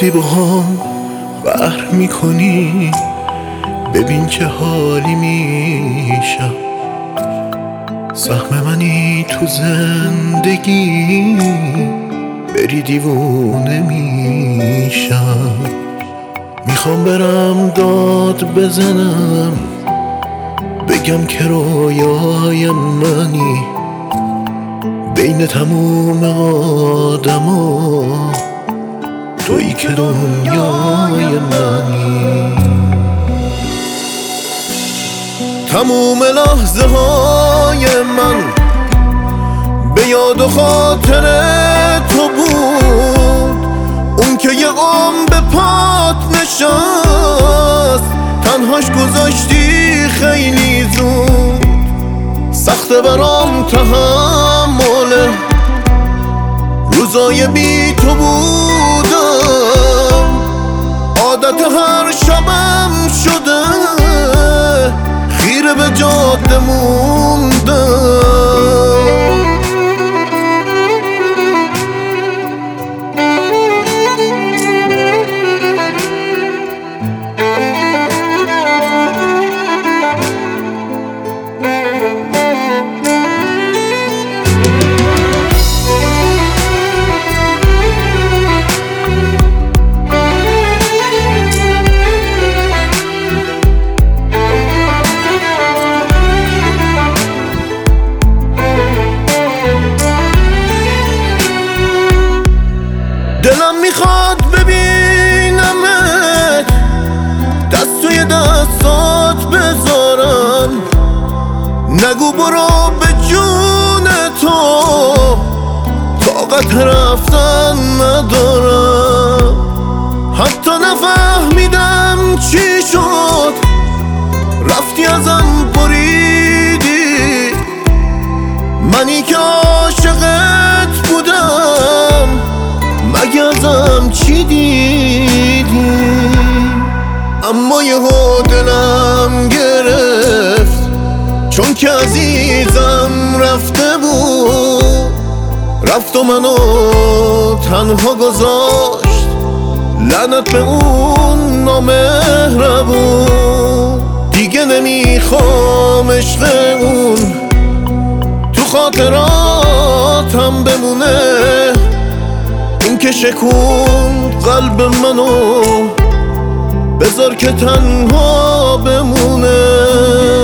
وقتی با هم قهر میکنی ببین چه حالی میشم. سهم منی تو زندگی، بری دیوونه میشم. میخوام برم داد بزنم، بگم که رویای منی، بین تموم آدما تویی که دنیای منی. تموم لحظه های من به یاد و خاطر تو بود، اون که یه عمر به پات نشست، تنهاش گذاشتی خیلی زود. سخته برام تحمل روزای بی تو بودم، عادت هر شبم شده خیره به جاده موندم. دلم میخواد ببینمت، دست توی دستات بذارم، نگو برو به جون تو، طاقت رفتن ندارم. حتی نفهمیدم چی شد، رفتی ازم بریدی، منی که عاشقت بودم مگه ازم چی دیدی؟ اما یهو دلم گرفت، چون که عزیزم رفته بود، رفت و منو تنها گذاشت، لعنت به اون نامهربون. دیگه نمیخوام عشق اون تو خاطراتم بمونه، این که شکون قلب منو بذار که تنها بمونه.